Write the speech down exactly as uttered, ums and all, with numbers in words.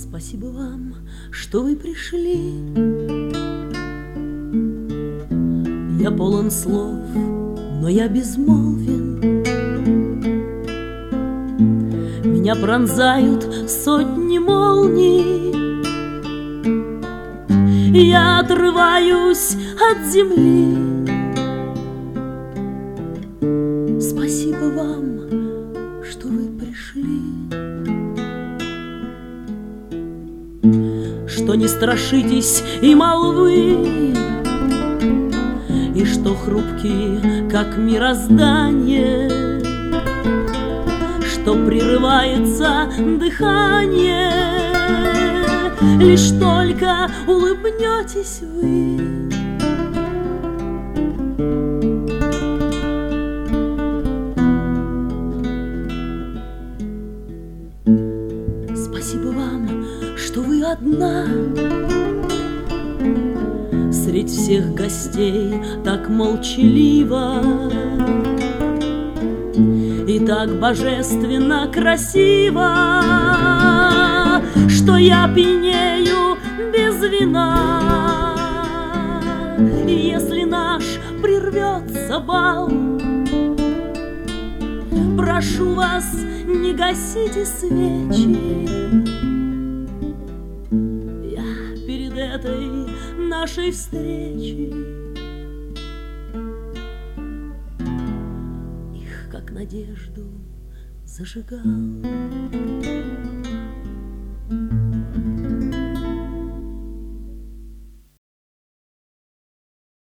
Спасибо вам, что вы пришли. Я полон слов, но я безмолвен. Меня пронзают сотни молний. Я отрываюсь от земли. Спасибо вам, что вы пришли. Что не страшитесь и молвы, и что хрупкие, как мироздание, что прерывается дыхание, лишь только улыбнетесь вы. Спасибо вам, что вы одна средь всех гостей, так молчаливо и так божественно красиво, что я пьянею без вина. И если наш прервется бал, прошу вас, не гасите свечи. Я перед этой нашей встречи их, как надежду, зажигал.